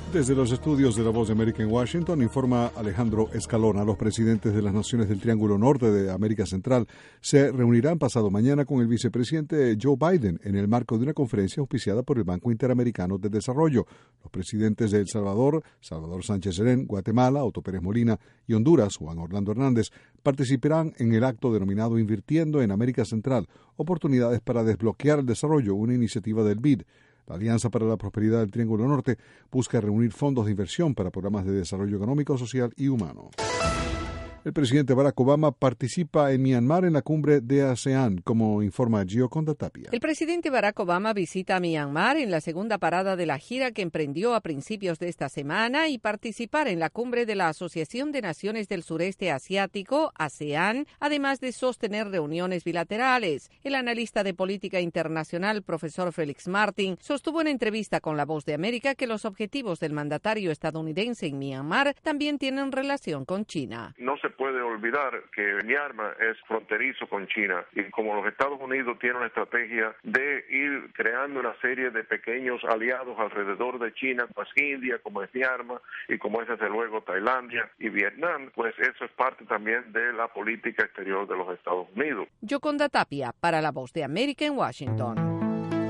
Desde los estudios de La Voz de América en Washington, informa Alejandro Escalona. Los presidentes de las naciones del Triángulo Norte de América Central se reunirán pasado mañana con el vicepresidente Joe Biden en el marco de una conferencia auspiciada por el Banco Interamericano de Desarrollo. Los presidentes de El Salvador, Salvador Sánchez Serén, Guatemala, Otto Pérez Molina y Honduras, Juan Orlando Hernández, participarán en el acto denominado Invirtiendo en América Central, oportunidades para desbloquear el desarrollo, una iniciativa del BID. La Alianza para la Prosperidad del Triángulo Norte busca reunir fondos de inversión para programas de desarrollo económico, social y humano. El presidente Barack Obama participa en Myanmar en la cumbre de ASEAN, como informa Gioconda Tapia. El presidente Barack Obama visita Myanmar en la segunda parada de la gira que emprendió a principios de esta semana y participar en la cumbre de la Asociación de Naciones del Sureste Asiático, ASEAN, además de sostener reuniones bilaterales. El analista de política internacional, profesor Félix Martín, sostuvo en entrevista con La Voz de América que los objetivos del mandatario estadounidense en Myanmar también tienen relación con China. No se puede olvidar que Myanmar es fronterizo con China y como los Estados Unidos tienen una estrategia de ir creando una serie de pequeños aliados alrededor de China, como es India, como es Myanmar y como es desde luego Tailandia y Vietnam, pues eso es parte también de la política exterior de los Estados Unidos. Gioconda Tapia para La Voz de América en Washington.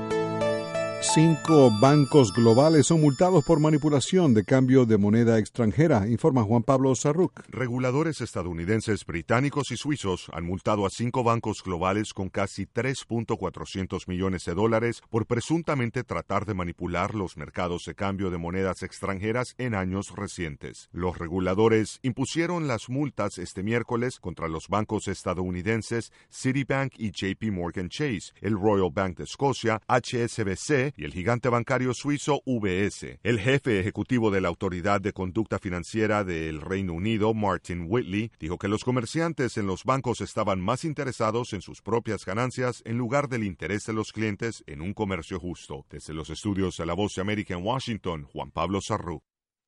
5 bancos globales son multados por manipulación de cambio de moneda extranjera, informa Juan Pablo Sarruc. Reguladores estadounidenses, británicos y suizos han multado a 5 bancos globales con casi $3.400 millones por presuntamente tratar de manipular los mercados de cambio de monedas extranjeras en años recientes. Los reguladores impusieron las multas este miércoles contra los bancos estadounidenses Citibank y JP Morgan Chase, el Royal Bank de Escocia, HSBC y el gigante bancario suizo UBS. El jefe ejecutivo de la Autoridad de Conducta Financiera del Reino Unido, Martin Whitley, dijo que los comerciantes en los bancos estaban más interesados en sus propias ganancias en lugar del interés de los clientes en un comercio justo. Desde los estudios de La Voz de América en Washington, Juan Pablo Sarruc.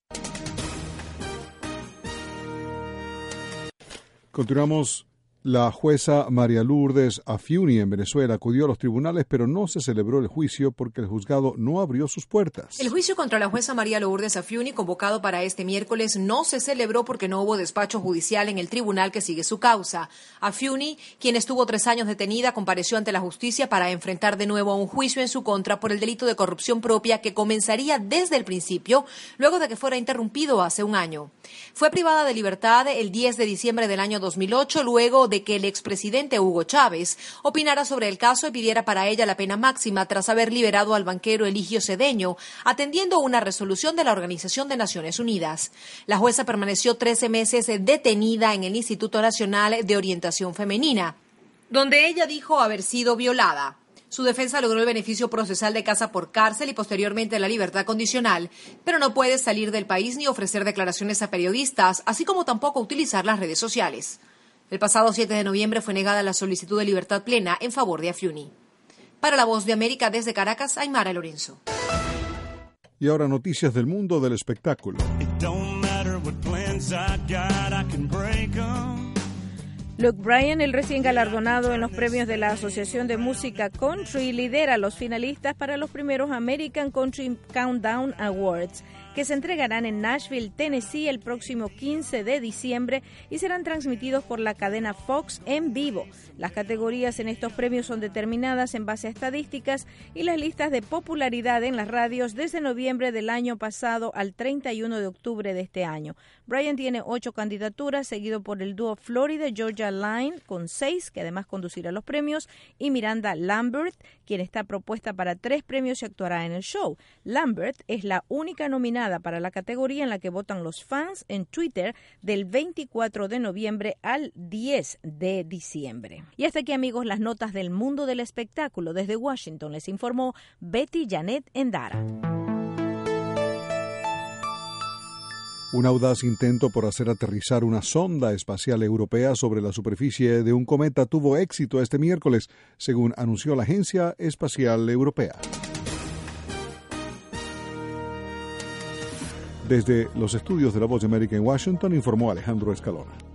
Continuamos. La jueza María Lourdes Afiuni en Venezuela acudió a los tribunales, pero no se celebró el juicio porque el juzgado no abrió sus puertas. El juicio contra la jueza María Lourdes Afiuni, convocado para este miércoles, no se celebró porque no hubo despacho judicial en el tribunal que sigue su causa. Afiuni, quien estuvo 3 años detenida, compareció ante la justicia para enfrentar de nuevo a un juicio en su contra por el delito de corrupción propia que comenzaría desde el principio, luego de que fuera interrumpido hace un año. Fue privada de libertad el 10 de diciembre del año 2008, luego de que el expresidente Hugo Chávez opinara sobre el caso y pidiera para ella la pena máxima tras haber liberado al banquero Eligio Cedeño, atendiendo una resolución de la Organización de Naciones Unidas. La jueza permaneció 13 meses detenida en el Instituto Nacional de Orientación Femenina, donde ella dijo haber sido violada. Su defensa logró el beneficio procesal de casa por cárcel y posteriormente la libertad condicional, pero no puede salir del país ni ofrecer declaraciones a periodistas, así como tampoco utilizar las redes sociales. El pasado 7 de noviembre fue negada la solicitud de libertad plena en favor de Afiuni. Para La Voz de América desde Caracas, Aymara Lorenzo. Y ahora noticias del mundo del espectáculo. Luke Bryan, el recién galardonado en los premios de la Asociación de Música Country, lidera a los finalistas para los primeros American Country Countdown Awards, que se entregarán en Nashville, Tennessee, el próximo 15 de diciembre y serán transmitidos por la cadena Fox en vivo. Las categorías en estos premios son determinadas en base a estadísticas y las listas de popularidad en las radios desde noviembre del año pasado al 31 de octubre de este año. Bryan tiene 8 candidaturas, seguido por el dúo Florida Georgia Line con 6, que además conducirá los premios, y Miranda Lambert, quien está propuesta para 3 premios y actuará en el show. Lambert es la única nominada para la categoría en la que votan los fans en Twitter del 24 de noviembre al 10 de diciembre. Y hasta aquí, amigos, las notas del mundo del espectáculo. Desde Washington les informó Betty Janet Endara. Un audaz intento por hacer aterrizar una sonda espacial europea sobre la superficie de un cometa tuvo éxito este miércoles, según anunció la Agencia Espacial Europea. Desde los estudios de La Voz de América en Washington, informó Alejandro Escalona.